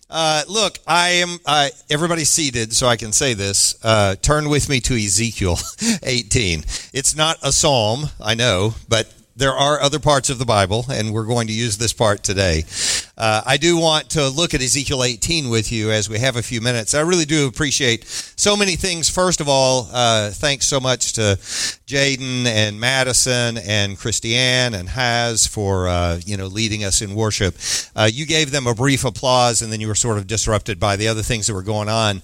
Look, everybody's seated, so I can say this. Turn with me to Ezekiel 18. It's not a psalm, I know, but there are other parts of the Bible, and we're going to use this part today. I do want to look at Ezekiel 18 with you as we have a few minutes. I really do appreciate so many things. First of all, thanks so much to Jaden and Madison and Christiane and Haz for leading us in worship. You gave them a brief applause, and then you were sort of disrupted by the other things that were going on.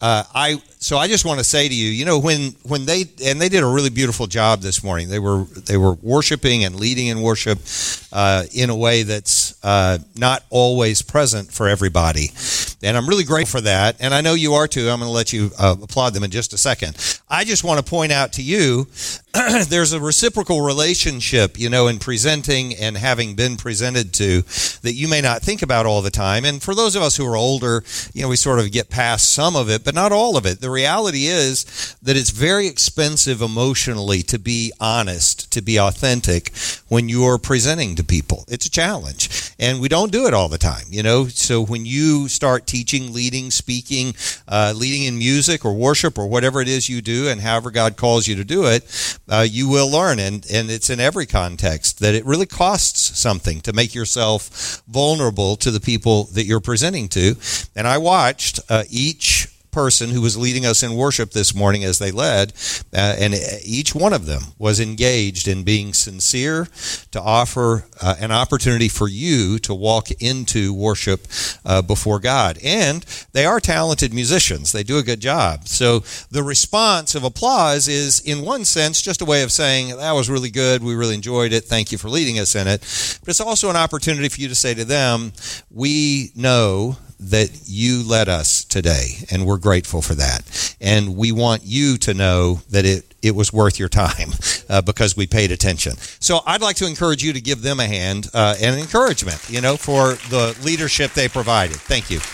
So I just want to say to you, when they did a really beautiful job this morning. They were worshiping and leading in worship in a way that's not always present for everybody, and I'm really grateful for that. And I know you are too. I'm going to let you applaud them in just a second. I just want to point out to you, there's a reciprocal relationship, in presenting and having been presented to that you may not think about all the time. And for those of us who are older, we sort of get past some of it, but not all of it. The reality is that it's very expensive emotionally to be honest, to be authentic when you're presenting to people. It's a challenge, and we don't do it all the time, So when you start teaching, leading, speaking, leading in music or worship or whatever it is you do, and however God calls you to do it, you will learn, and it's in every context, that it really costs something to make yourself vulnerable to the people that you're presenting to. And I watched each person who was leading us in worship this morning as they led, and each one of them was engaged in being sincere to offer an opportunity for you to walk into worship before God. And they are talented musicians. They do a good job. So the response of applause is, in one sense, just a way of saying, that was really good, we really enjoyed it, thank you for leading us in it. But it's also an opportunity for you to say to them, we know that you led us today, and we're grateful for that. And we want you to know that it was worth your time because we paid attention. So I'd like to encourage you to give them a hand and encouragement, for the leadership they provided. Thank you.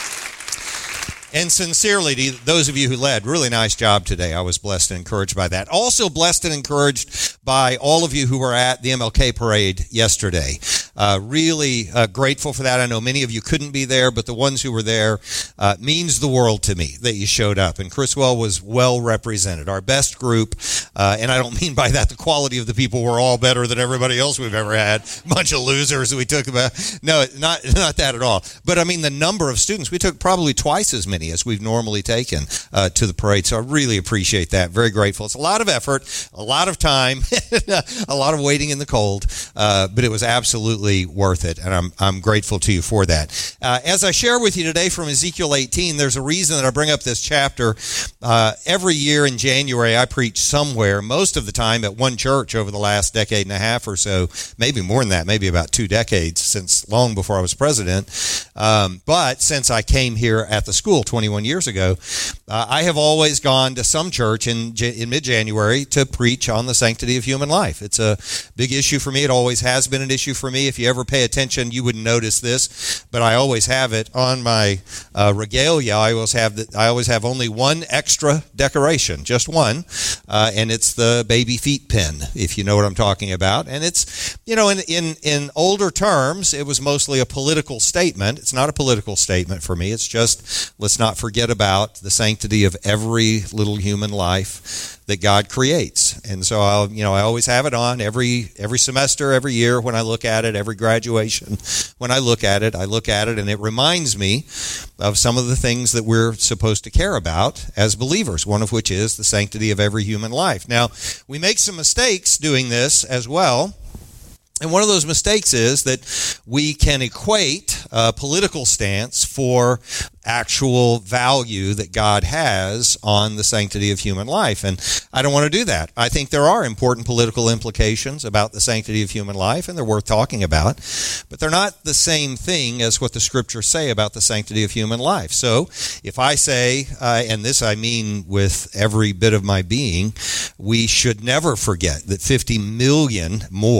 And sincerely, to those of you who led, really nice job today. I was blessed and encouraged by that. Also blessed and encouraged by all of you who were at the MLK parade yesterday. Really grateful for that. I know many of you couldn't be there, but the ones who were there means the world to me that you showed up. And Criswell was well represented, our best group. And I don't mean by that the quality of the people were all better than everybody else we've ever had. A bunch of losers that we took about. No, not that at all. But I mean the number of students. We took probably twice as many as we've normally taken to the parade. So I really appreciate that. Very grateful. It's a lot of effort, a lot of time, a lot of waiting in the cold, but it was absolutely worth it, and I'm grateful to you for that. As I share with you today from Ezekiel 18, there's a reason that I bring up this chapter. Every year in January, I preach somewhere, most of the time at one church over the last decade and a half or so, maybe more than that, maybe about 2 decades, since long before I was president. But since I came here at the school 21 years ago, I have always gone to some church in mid-January to preach on the sanctity of human life. It's a big issue for me. It always has been an issue for me. If you ever pay attention, you wouldn't notice this, but I always have it on my regalia. I always have only one extra decoration, just one, and it's the baby feet pin, if you know what I'm talking about. And it's, in older terms, it was mostly a political statement. It's not a political statement for me. It's just, let's not forget about the sanctity of every little human life that God creates. And so I always have it on every semester, every year when I look at it, every graduation. When I look at it, and it reminds me of some of the things that we're supposed to care about as believers, one of which is the sanctity of every human life. Now, we make some mistakes doing this as well. And one of those mistakes is that we can equate a political stance for actual value that God has on the sanctity of human life. And I don't want to do that. I think there are important political implications about the sanctity of human life, and they're worth talking about. But they're not the same thing as what the scriptures say about the sanctity of human life. So if I say, and this I mean with every bit of my being, we should never forget that 50 million more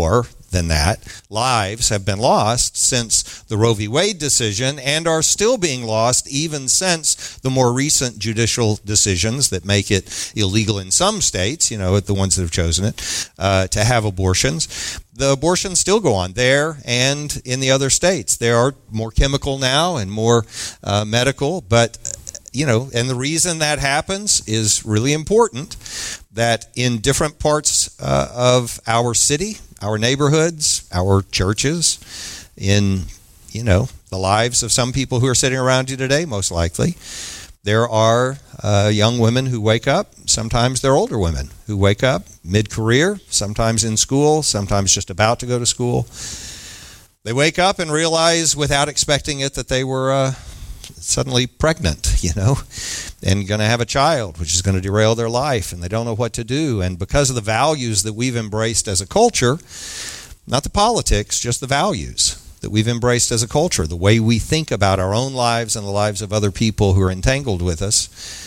than that. Lives have been lost since the Roe v. Wade decision and are still being lost even since the more recent judicial decisions that make it illegal in some states, the ones that have chosen it, to have abortions. The abortions still go on there and in the other states. They are more chemical now and more medical, but and the reason that happens is really important, that in different parts of our city, our neighborhoods, our churches, in, the lives of some people who are sitting around you today, most likely, there are young women who wake up. Sometimes they're older women who wake up mid-career, sometimes in school, sometimes just about to go to school. They wake up and realize without expecting it that they were suddenly pregnant, and going to have a child, which is going to derail their life, and they don't know what to do. And because of the values that we've embraced as a culture, not the politics, just the values that we've embraced as a culture, the way we think about our own lives and the lives of other people who are entangled with us,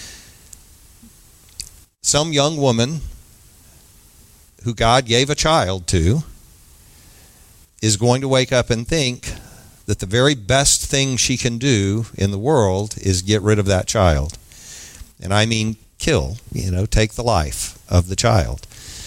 some young woman who God gave a child to is going to wake up and think that the very best thing she can do in the world is get rid of that child. And I mean kill, take the life of the child.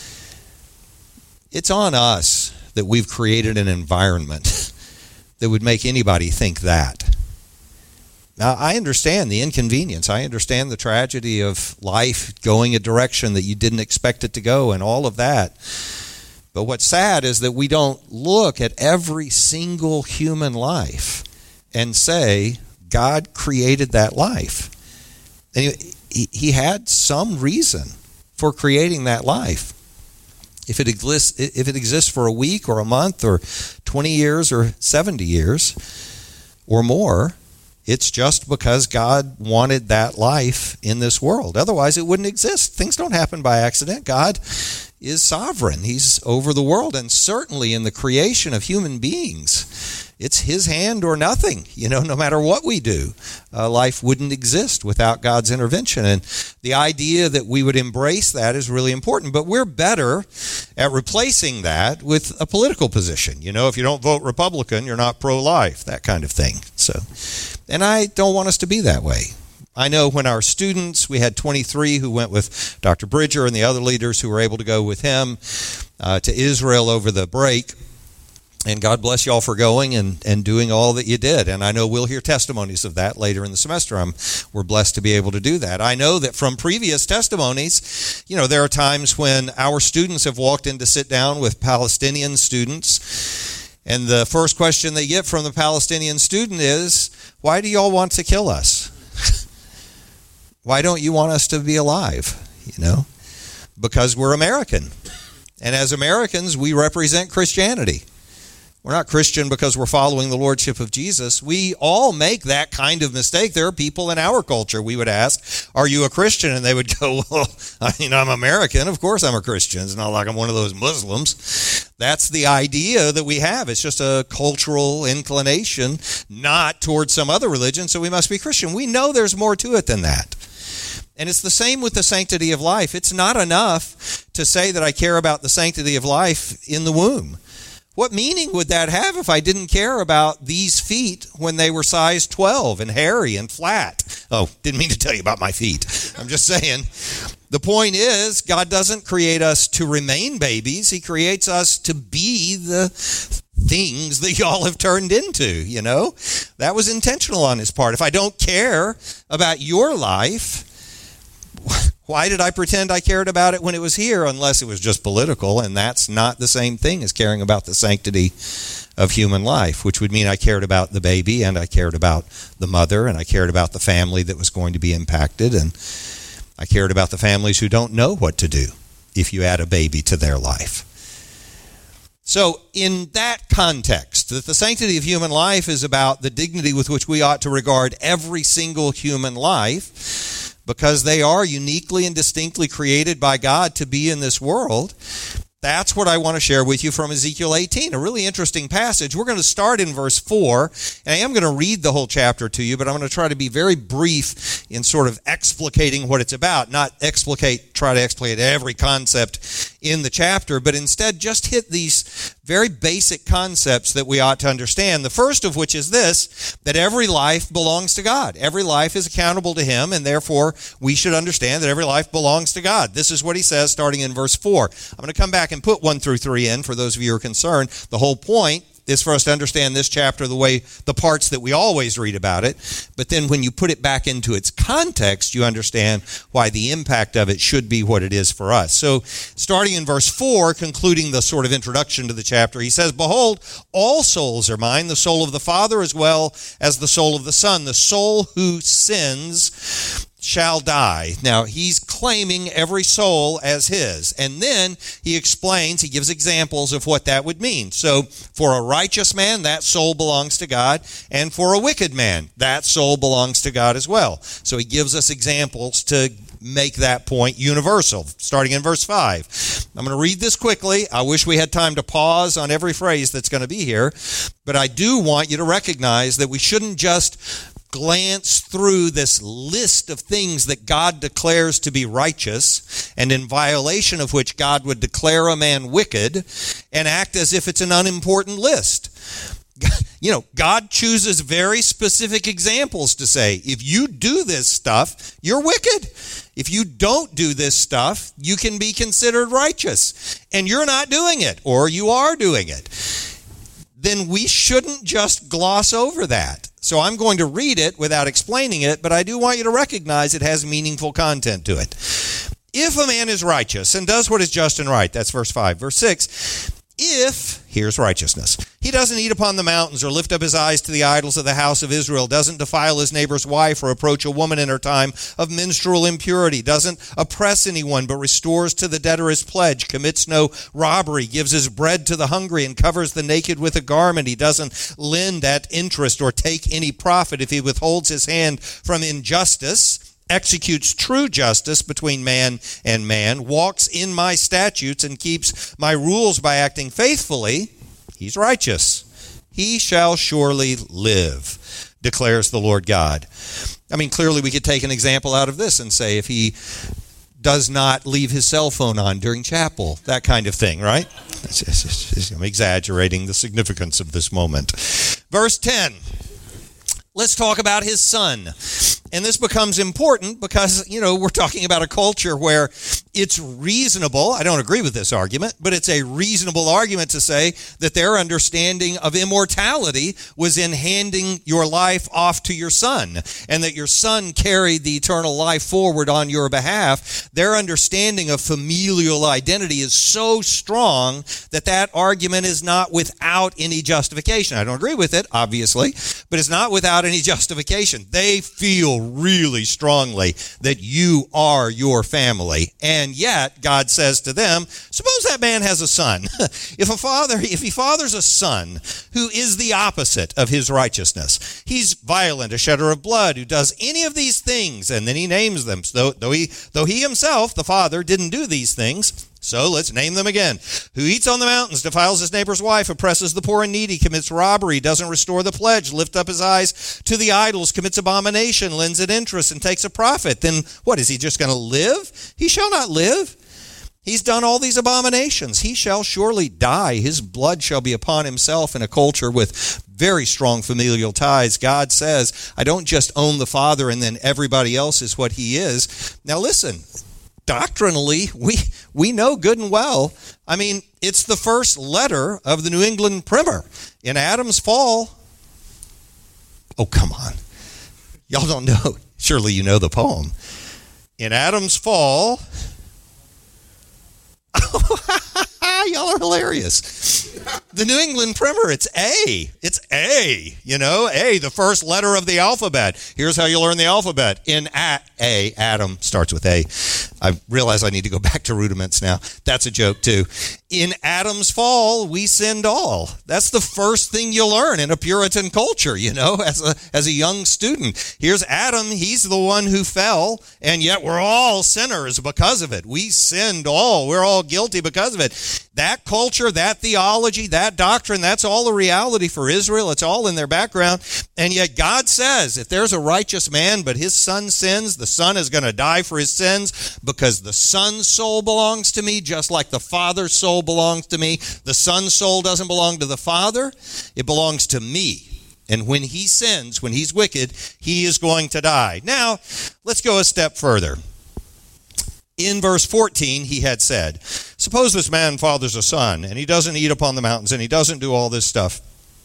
It's on us that we've created an environment that would make anybody think that. Now, I understand the inconvenience. I understand the tragedy of life going a direction that you didn't expect it to go and all of that. But what's sad is that we don't look at every single human life and say, God created that life. And he had some reason for creating that life. If it exists for a week or a month or 20 years or 70 years or more, it's just because God wanted that life in this world. Otherwise, it wouldn't exist. Things don't happen by accident. God is sovereign. He's over the world, and certainly in the creation of human beings, it's his hand or nothing. No matter what we do, life wouldn't exist without God's intervention. And the idea that we would embrace that is really important. But we're better at replacing that with a political position. If you don't vote Republican, you're not pro-life, that kind of thing. And I don't want us to be that way. I know when our students, we had 23 who went with Dr. Bridger and the other leaders who were able to go with him to Israel over the break. And God bless you all for going and doing all that you did. And I know we'll hear testimonies of that later in the semester. We're blessed to be able to do that. I know that from previous testimonies, there are times when our students have walked in to sit down with Palestinian students. And the first question they get from the Palestinian student is, why do y'all want to kill us? Why don't you want us to be alive? Because we're American. And as Americans, we represent Christianity. We're not Christian because we're following the lordship of Jesus. We all make that kind of mistake. There are people in our culture, we would ask, are you a Christian? And they would go, well, I'm American. Of course I'm a Christian. It's not like I'm one of those Muslims. That's the idea that we have. It's just a cultural inclination, not towards some other religion, so we must be Christian. We know there's more to it than that. And it's the same with the sanctity of life. It's not enough to say that I care about the sanctity of life in the womb. What meaning would that have if I didn't care about these feet when they were size 12 and hairy and flat? Oh, didn't mean to tell you about my feet. I'm just saying. The point is, God doesn't create us to remain babies. He creates us to be the things that y'all have turned into, That was intentional on his part. If I don't care about your life, why did I pretend I cared about it when it was here, unless it was just political? And that's not the same thing as caring about the sanctity of human life, which would mean I cared about the baby, and I cared about the mother, and I cared about the family that was going to be impacted, and I cared about the families who don't know what to do if you add a baby to their life. So in that context, that the sanctity of human life is about the dignity with which we ought to regard every single human life, because they are uniquely and distinctly created by God to be in this world. That's what I want to share with you from Ezekiel 18, a really interesting passage. We're going to start in verse 4, and I am going to read the whole chapter to you, but I'm going to try to be very brief in sort of explicating what it's about, not try to explicate every concept in the chapter, but instead just hit these very basic concepts that we ought to understand. The first of which is this, that every life belongs to God. Every life is accountable to him, and therefore we should understand that every life belongs to God. This is what he says starting in verse 4. I'm going to come back and put 1 through 3 in for those of you who are concerned. The whole point is for us to understand this chapter the way the parts that we always read about it. But then when you put it back into its context, you understand why the impact of it should be what it is for us. So starting in verse 4, concluding the sort of introduction to the chapter, he says, "Behold, all souls are mine, the soul of the Father as well as the soul of the Son. The soul who sins shall die." Now, he's claiming every soul as his. And then he explains, he gives examples of what that would mean. So, for a righteous man, that soul belongs to God. And for a wicked man, that soul belongs to God as well. So he gives us examples to make that point universal, starting in verse 5. I'm going to read this quickly. I wish we had time to pause on every phrase that's going to be here. But I do want you to recognize that we shouldn't just glance through this list of things that God declares to be righteous, and in violation of which God would declare a man wicked, and act as if it's an unimportant list. You know, God chooses very specific examples to say, if you do this stuff, you're wicked. If you don't do this stuff, you can be considered righteous. And you're not doing it, or you are doing it. Then we shouldn't just gloss over that. So I'm going to read it without explaining it, but I do want you to recognize it has meaningful content to it. If a man is righteous and does what is just and right, that's verse 5. Verse 6, here's righteousness. He doesn't eat upon the mountains or lift up his eyes to the idols of the house of Israel, doesn't defile his neighbor's wife or approach a woman in her time of menstrual impurity, doesn't oppress anyone but restores to the debtor his pledge, commits no robbery, gives his bread to the hungry and covers the naked with a garment. He doesn't lend at interest or take any profit if he withholds his hand from injustice, executes true justice between man and man, walks in my statutes and keeps my rules by acting faithfully, he's righteous. He shall surely live, declares the Lord God. I mean, clearly we could take an example out of this and say if he does not leave his cell phone on during chapel, that kind of thing, right? I'm exaggerating the significance of this moment. Verse 10. Let's talk about his son. And this becomes important because, we're talking about a culture where it's reasonable. I don't agree with this argument, but it's a reasonable argument to say that their understanding of immortality was in handing your life off to your son, and that your son carried the eternal life forward on your behalf. Their understanding of familial identity is so strong that that argument is not without any justification. I don't agree with it, obviously, but it's not without any justification. They feel really strongly that you are your family. And yet, God says to them, suppose that man has a son. If he fathers a son who is the opposite of his righteousness, he's violent, a shedder of blood, who does any of these things, and then he names them, though he himself, the father, didn't do these things. So let's name them again. Who eats on the mountains, defiles his neighbor's wife, oppresses the poor and needy, commits robbery, doesn't restore the pledge, lift up his eyes to the idols, commits abomination, lends at interest, and takes a profit. Then what, is he just going to live? He shall not live. He's done all these abominations. He shall surely die. His blood shall be upon himself. In a culture with very strong familial ties, God says, I don't just own the Father and then everybody else is what he is. Now listen, doctrinally, we know good and well. I mean, it's the first letter of the New England Primer. In Adam's fall, oh, come on. Y'all don't know. Surely you know the poem. In Adam's fall, y'all are hilarious. The New England Primer, it's A. It's A, A, the first letter of the alphabet. Here's how you learn the alphabet. In A, Adam starts with A. I realize I need to go back to rudiments now. That's a joke, too. In Adam's fall, we sinned all. That's the first thing you learn in a Puritan culture, as a young student. Here's Adam. He's the one who fell, and yet we're all sinners because of it. We sinned all. We're all guilty because of it. That culture, that theology, that that doctrine, that's all a reality for Israel. It's all in their background. And yet God says, if there's a righteous man, but his son sins, the son is going to die for his sins, because the son's soul belongs to me, just like the father's soul belongs to me. The son's soul doesn't belong to the father. It belongs to me. And when he sins, when he's wicked, he is going to die. Now, let's go a step further. In verse 14, he had said, suppose this man fathers a son, and he doesn't eat upon the mountains, and he doesn't do all this stuff.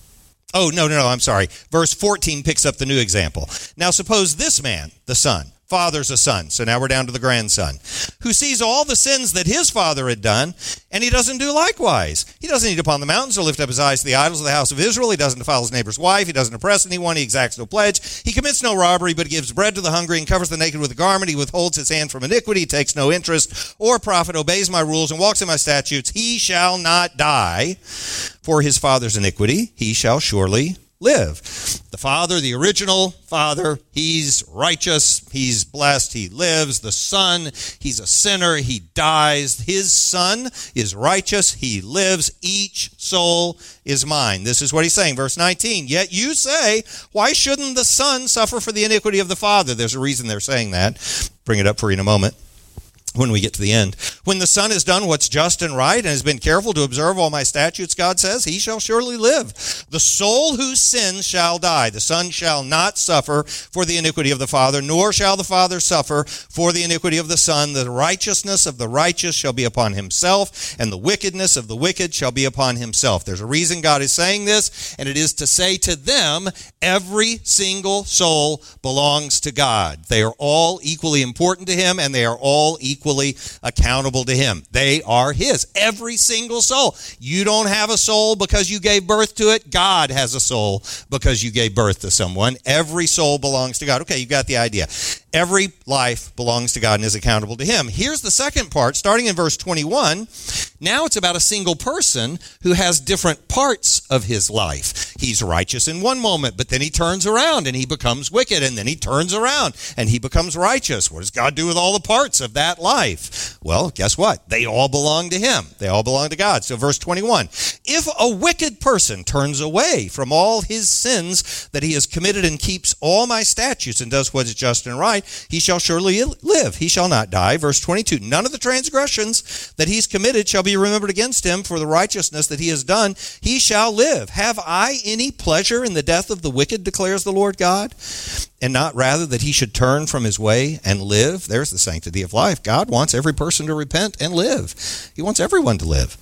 Oh, no, I'm sorry. Verse 14 picks up the new example. Now, suppose this man, the son, fathers a son. So now we're down to the grandson, who sees all the sins that his father had done, and he doesn't do likewise. He doesn't eat upon the mountains or lift up his eyes to the idols of the house of Israel. He doesn't defile his neighbor's wife. He doesn't oppress anyone. He exacts no pledge. He commits no robbery, but gives bread to the hungry and covers the naked with a garment. He withholds his hand from iniquity. He takes no interest or profit, obeys my rules, and walks in my statutes. He shall not die for his father's iniquity. He shall surely live. The father, the original father, he's righteous, he's blessed, he lives. The son, he's a sinner, he dies. His son is righteous, he lives. Each soul is mine. This is what he's saying. Verse 19, yet you say, why shouldn't the son suffer for the iniquity of the father? There's a reason they're saying that. Bring it up for you in a moment when we get to the end. When the son has done what's just and right and has been careful to observe all my statutes, God says, he shall surely live. The soul who sins shall die. The son shall not suffer for the iniquity of the father, nor shall the father suffer for the iniquity of the son. The righteousness of the righteous shall be upon himself, and the wickedness of the wicked shall be upon himself. There's a reason God is saying this, and it is to say to them, every single soul belongs to God. They are all equally important to him, and they are all equally accountable to him. They are his. Every single soul. You don't have a soul because you gave birth to it. God has a soul because you gave birth to someone. Every soul belongs to God. Okay, you got the idea. Every life belongs to God and is accountable to him. Here's the second part, starting in verse 21. Now it's about a single person who has different parts of his life. He's righteous in one moment, but then he turns around and he becomes wicked, and then he turns around and he becomes righteous. What does God do with all the parts of that life? Well, guess what? They all belong to him. They all belong to God. So verse 21, if a wicked person turns away from all his sins that he has committed and keeps all my statutes and does what is just and right, he shall surely live. He shall not die. Verse 22, none of the transgressions that he's committed shall be remembered against him. For the righteousness that he has done, he shall live. Have I any pleasure in the death of the wicked, declares the Lord God, and not rather that he should turn from his way and live? There's the sanctity of life. God wants every person to repent and live. He wants everyone to live.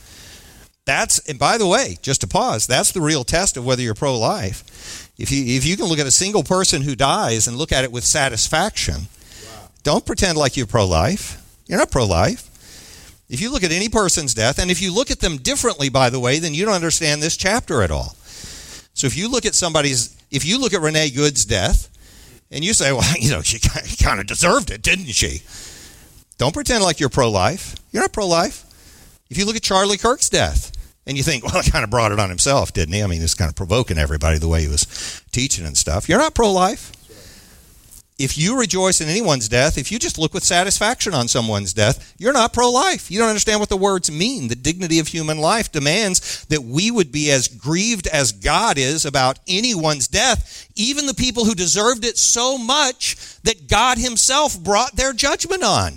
And by the way, just to pause, that's the real test of whether you're pro-life. If you can look at a single person who dies and look at it with satisfaction, don't pretend like you're pro-life. You're not pro-life. If you look at any person's death, and if you look at them differently, by the way, then you don't understand this chapter at all. So if you look at Renee Good's death, and you say, well, she kind of deserved it, didn't she? Don't pretend like you're pro-life. You're not pro-life. If you look at Charlie Kirk's death, and you think, well, he kind of brought it on himself, didn't he? I mean, it's kind of provoking everybody the way he was teaching and stuff. You're not pro-life. If you rejoice in anyone's death, if you just look with satisfaction on someone's death, you're not pro-life. You don't understand what the words mean. The dignity of human life demands that we would be as grieved as God is about anyone's death, even the people who deserved it so much that God himself brought their judgment on.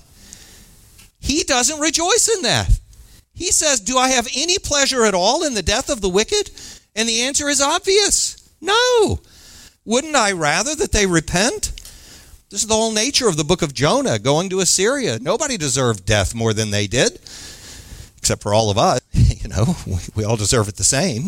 He doesn't rejoice in that. He says, do I have any pleasure at all in the death of the wicked? And the answer is obvious. No. Wouldn't I rather that they repent? This is the whole nature of the book of Jonah, going to Assyria. Nobody deserved death more than they did, except for all of us. We all deserve it the same.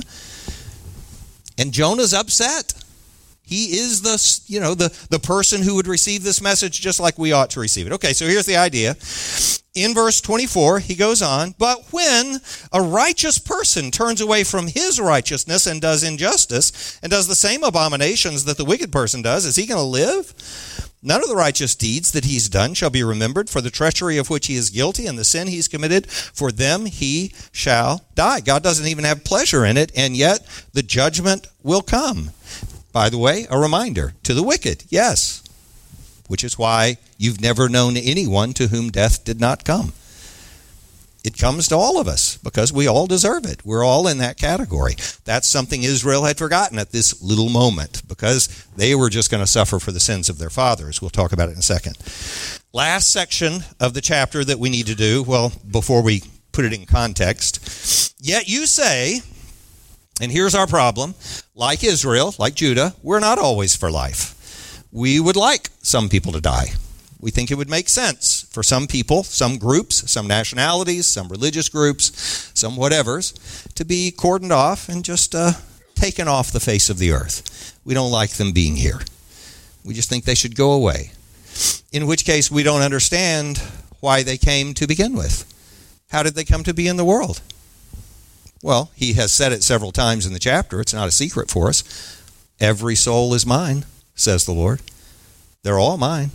And Jonah's upset. He is the person who would receive this message just like we ought to receive it. Okay, so here's the idea. In verse 24, he goes on, but when a righteous person turns away from his righteousness and does injustice and does the same abominations that the wicked person does, is he going to live? None of the righteous deeds that he's done shall be remembered, for the treachery of which he is guilty and the sin he's committed, for them he shall die. God doesn't even have pleasure in it, and yet the judgment will come. By the way, a reminder to the wicked, yes, which is why you've never known anyone to whom death did not come. It comes to all of us because we all deserve it. We're all in that category. That's something Israel had forgotten at this little moment because they were just going to suffer for the sins of their fathers. We'll talk about it in a second. Last section of the chapter that we need to do, well, before we put it in context. Yet you say, and here's our problem, like Israel, like Judah, we're not always for life. We would like some people to die. We think it would make sense for some people, some groups, some nationalities, some religious groups, some whatevers, to be cordoned off and just taken off the face of the earth. We don't like them being here. We just think they should go away. In which case, we don't understand why they came to begin with. How did they come to be in the world? Well, he has said it several times in the chapter. It's not a secret for us. Every soul is mine, says the Lord. They're all mine.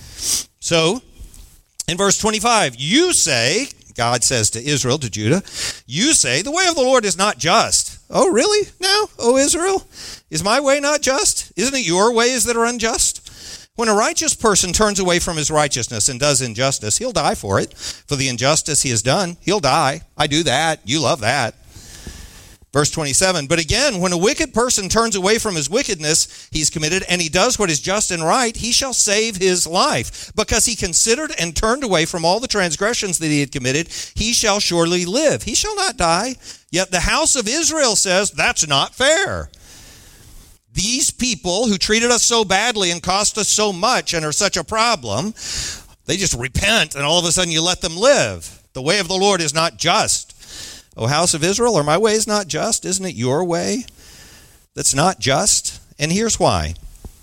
So, in verse 25, you say, God says to Israel, to Judah, you say, the way of the Lord is not just. Oh, really? Now, O Israel? Is my way not just? Isn't it your ways that are unjust? When a righteous person turns away from his righteousness and does injustice, he'll die for it. For the injustice he has done, he'll die. I do that. You love that. Verse 27, but again, when a wicked person turns away from his wickedness he's committed, and he does what is just and right, he shall save his life. Because he considered and turned away from all the transgressions that he had committed, he shall surely live. He shall not die. Yet the house of Israel says, that's not fair. These people who treated us so badly and cost us so much and are such a problem, they just repent and all of a sudden you let them live. The way of the Lord is not just. O house of Israel, are my ways not just? Isn't it your way that's not just? And here's why.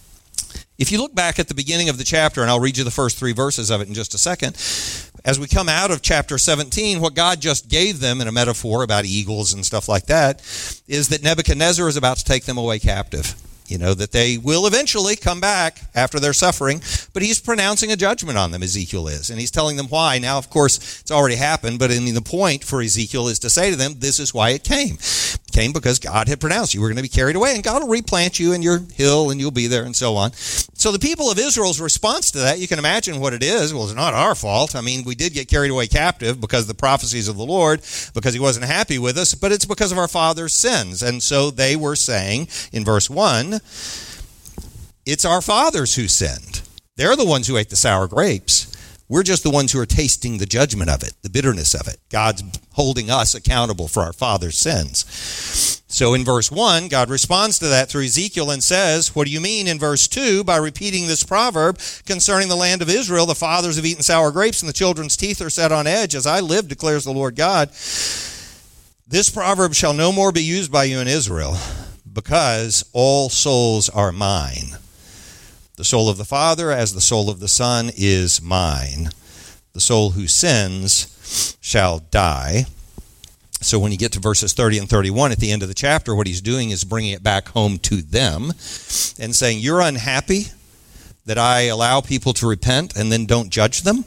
If you look back at the beginning of the chapter, and I'll read you the first 3 verses of it in just a second, as we come out of chapter 17, what God just gave them in a metaphor about eagles and stuff like that is that Nebuchadnezzar is about to take them away captive. You know, that they will eventually come back after their suffering, but he's pronouncing a judgment on them, Ezekiel is, and he's telling them why. Now, of course, it's already happened, but the point for Ezekiel is to say to them, this is why it came. It came because God had pronounced you were going to be carried away, and God will replant you in your hill, and you'll be there, and so on. So the people of Israel's response to that, you can imagine what it is. Well, it's not our fault. I mean, we did get carried away captive because of the prophecies of the Lord, because he wasn't happy with us, but it's because of our father's sins. And so they were saying in verse 1, it's our fathers who sinned. They're the ones who ate the sour grapes. We're just the ones who are tasting the judgment of it, the bitterness of it. God's holding us accountable for our father's sins. So in verse 1, God responds to that through Ezekiel and says, what do you mean in verse 2 by repeating this proverb concerning the land of Israel? The fathers have eaten sour grapes and the children's teeth are set on edge. As I live, declares the Lord God, this proverb shall no more be used by you in Israel, because all souls are mine. The soul of the Father, as the soul of the Son, is mine. The soul who sins shall die. So when you get to verses 30 and 31 at the end of the chapter, what he's doing is bringing it back home to them and saying, you're unhappy that I allow people to repent and then don't judge them?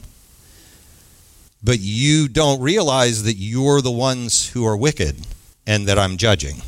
But you don't realize that you're the ones who are wicked and that I'm judging.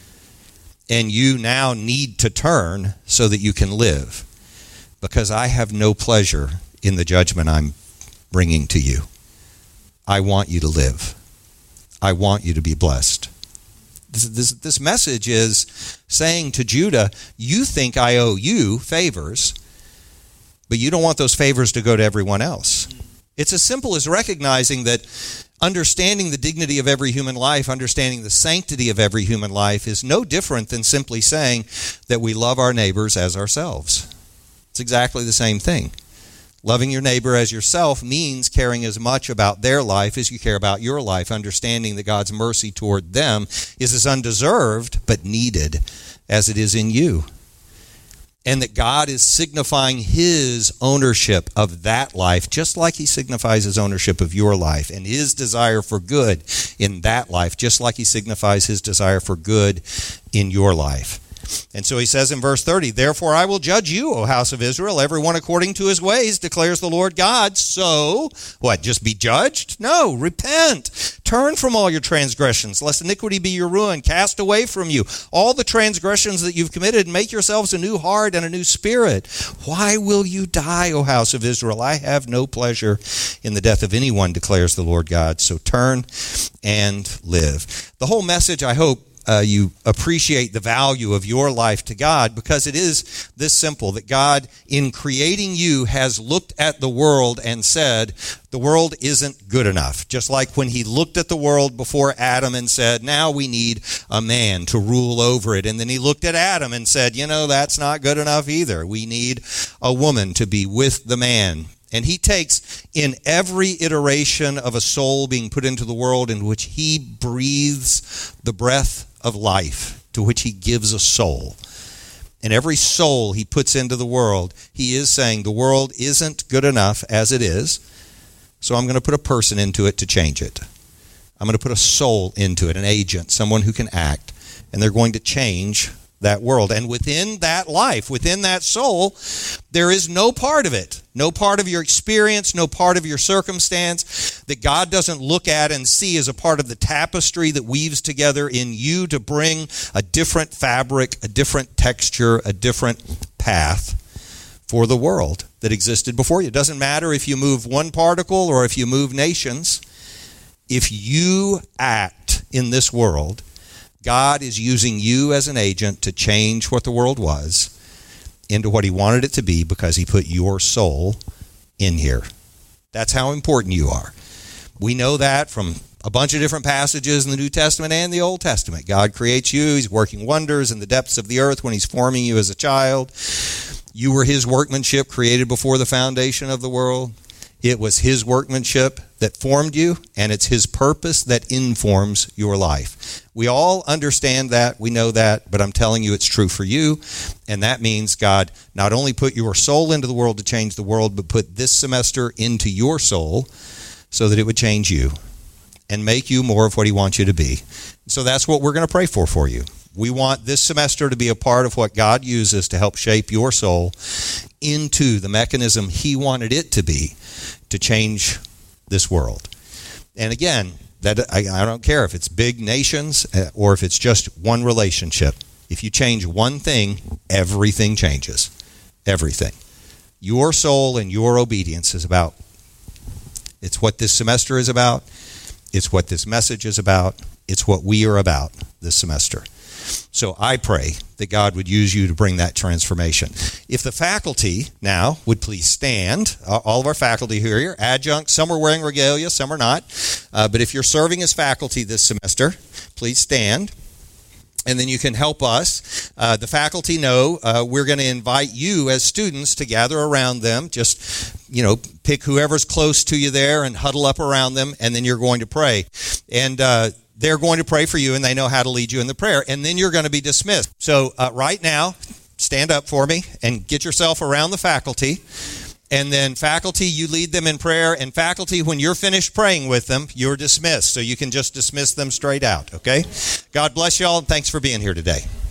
And you now need to turn so that you can live, because I have no pleasure in the judgment I'm bringing to you. I want you to live. I want you to be blessed. This message is saying to Judah, you think I owe you favors, but you don't want those favors to go to everyone else. It's as simple as recognizing that understanding the dignity of every human life, understanding the sanctity of every human life is no different than simply saying that we love our neighbors as ourselves. It's exactly the same thing. Loving your neighbor as yourself means caring as much about their life as you care about your life, understanding that God's mercy toward them is as undeserved but needed as it is in you. And that God is signifying his ownership of that life, just like he signifies his ownership of your life, and his desire for good in that life, just like he signifies his desire for good in your life. And so he says in verse 30, therefore I will judge you, O house of Israel, everyone according to his ways, declares the Lord God. So, what, just be judged? No, repent. Turn from all your transgressions, lest iniquity be your ruin. Cast away from you all the transgressions that you've committed, and make yourselves a new heart and a new spirit. Why will you die, O house of Israel? I have no pleasure in the death of anyone, declares the Lord God. So turn and live. The whole message, I hope, you appreciate the value of your life to God, because it is this simple, that God, in creating you, has looked at the world and said, the world isn't good enough. Just like when he looked at the world before Adam and said, now we need a man to rule over it. And then he looked at Adam and said, that's not good enough either. We need a woman to be with the man. And he takes in every iteration of a soul being put into the world in which he breathes the breath of life, to which he gives a soul. And every soul he puts into the world, he is saying the world isn't good enough as it is, so I'm going to put a person into it to change it. I'm going to put a soul into it, an agent, someone who can act, and they're going to change that world. And within that life, within that soul, there is no part of it, no part of your experience, no part of your circumstance that God doesn't look at and see as a part of the tapestry that weaves together in you to bring a different fabric, a different texture, a different path for the world that existed before you. It doesn't matter if you move one particle or if you move nations. If you act in this world, God is using you as an agent to change what the world was into what he wanted it to be, because he put your soul in here. That's how important you are. We know that from a bunch of different passages in the New Testament and the Old Testament. God creates you. He's working wonders in the depths of the earth when he's forming you as a child. You were his workmanship, created before the foundation of the world. It was his workmanship that formed you, and it's his purpose that informs your life. We all understand that, we know that, but I'm telling you it's true for you, and that means God not only put your soul into the world to change the world, but put this semester into your soul so that it would change you and make you more of what he wants you to be. So that's what we're going to pray for you. We want this semester to be a part of what God uses to help shape your soul into the mechanism he wanted it to be to change this world. And again, that I don't care if it's big nations or if it's just one relationship. If you change one thing, everything changes. Everything. Your soul and your obedience is about. It's what this semester is about. It's what this message is about. It's what we are about this semester. So I pray that God would use you to bring that transformation. If the faculty now would please stand, all of our faculty who are here, adjuncts, some are wearing regalia, some are not. But if you're serving as faculty this semester, please stand. And then you can help us. The faculty know we're going to invite you as students to gather around them. Just, pick whoever's close to you there and huddle up around them, and then you're going to pray. And they're going to pray for you, and they know how to lead you in the prayer. And then you're going to be dismissed. So right now, stand up for me and get yourself around the faculty. And then faculty, you lead them in prayer. And faculty, when you're finished praying with them, you're dismissed. So you can just dismiss them straight out, okay? God bless you all, and thanks for being here today.